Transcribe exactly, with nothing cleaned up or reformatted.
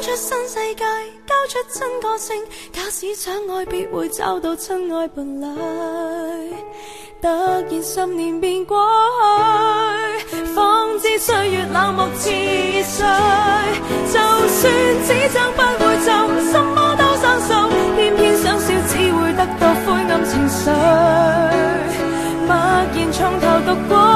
出新世界，交出真個性。假使想愛，必會找到真愛伴侶。突然十年便過去，方知歲月冷漠似水。就算只爭不會浸，什麼都傷心，偏偏想笑只會得到灰暗情緒。默然從頭讀過。